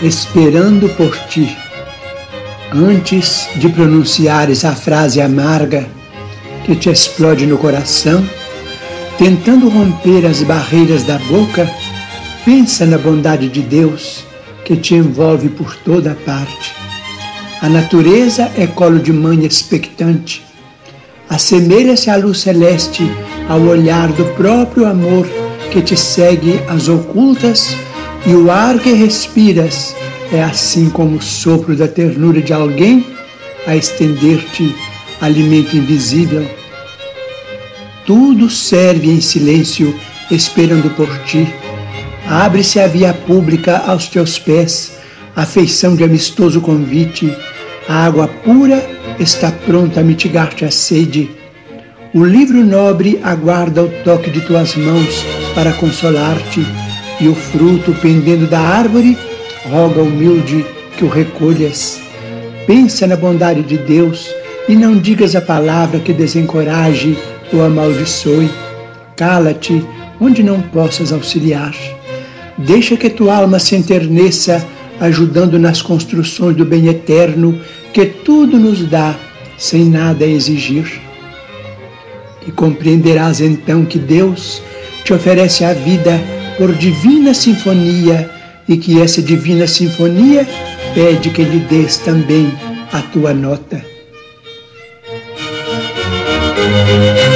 esperando por ti. Antes de pronunciares a frase amarga que te explode no coração, tentando romper as barreiras da boca, pensa na bondade de Deus que te envolve por toda parte. A natureza é colo de mãe expectante. Assemelha-se à luz celeste ao olhar do próprio amor que te segue às ocultas, e o ar que respiras é assim como o sopro da ternura de alguém a estender-te alimento invisível. Tudo serve em silêncio, esperando por ti. Abre-se a via pública aos teus pés, a feição de amistoso convite. A água pura está pronta a mitigar-te a sede. O livro nobre aguarda o toque de tuas mãos para consolar-te, e o fruto pendendo da árvore roga humilde que o recolhas. Pensa na bondade de Deus e não digas a palavra que desencoraje ou amaldiçoe. Cala-te onde não possas auxiliar. Deixa que tua alma se enterneça, ajudando nas construções do bem eterno que tudo nos dá, sem nada exigir. E compreenderás então que Deus te oferece a vida por divina sinfonia, e que essa divina sinfonia pede que lhe des também a tua nota.